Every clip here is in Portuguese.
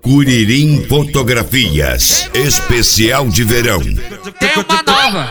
Curirim Fotografias, especial de verão. Tem uma nova.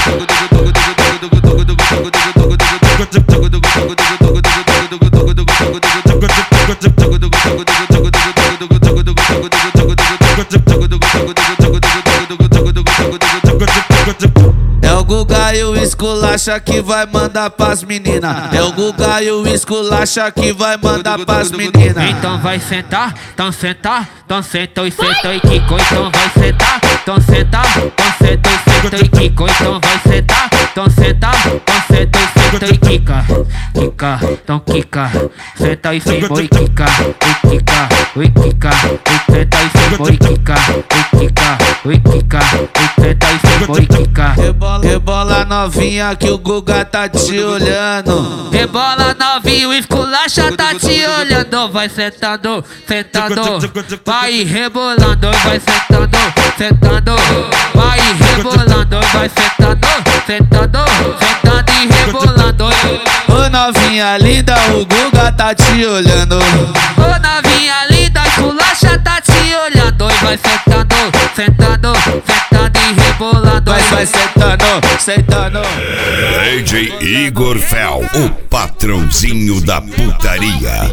É o Guga e o esculacha que vai mandar pras menina. É o Guga e o esculacha que vai mandar pras menina. Então vai sentar, então sentar, então senta e senta e quico. Então vai sentar, então sentar, então senta e senta e quico. Então vai sentar, então sentar, então senta e senta e quica. Quica, então quica, senta e senta e quica. E quica, oi quica, e senta e senta e quica. E quica, oi quica, e senta e senta e quica. Rebola novinha que o Guga tá te olhando. Rebola novinho, o esculacha tá te olhando. Vai sentando, sentando, vai rebolando, vai sentando, sentando, vai rebolando, vai sentando, sentando, sentando e rebolando. Ô novinha linda, o Guga tá te olhando. Ô novinha linda, o esculacha tá te olhando. E vai sentando, sentando, sentando e rebolando. Vai sentando, sentando. DJ Igor Fel, o patrãozinho da putaria.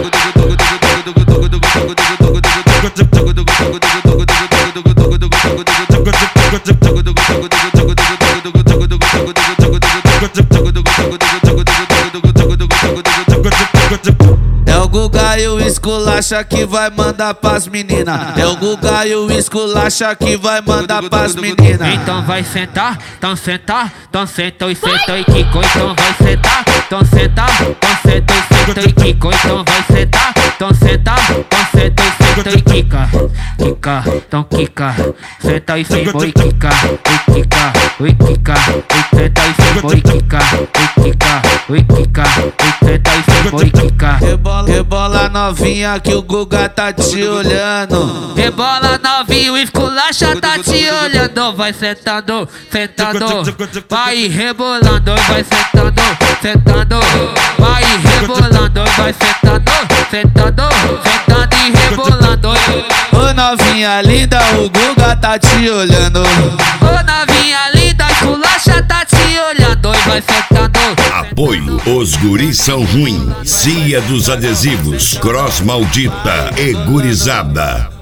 É o Guga e o esculacha que vai mandar pras menina. É o Guga e o esculacha que vai mandar pras menina. Então vai sentar, então sentar, então senta e senta e quico. Então vai sentar, então sentar, então senta e senta e quico. Então vai sentar, então sentar, então senta e senta e quica. Quica, então quica, senta e senta e quica. E quica, oi quica, e senta e senta e quica. E quica, oi quica, e senta e senta e quica. Rebola novinha que o Guga tá te olhando. Rebola novinho, o esculacha tá te olhando. Vai sentando, sentando, vai rebolando, vai sentando, sentando, vai rebolando, vai sentando, sentando, sentando e rebolando. Ô novinha linda, o Guga tá te olhando. Ô novinha linda, o esculacha tá te olhando. E vai sentando. Apoio, os guris são ruins. Cia dos adesivos, Cross Maldita e Gurizada.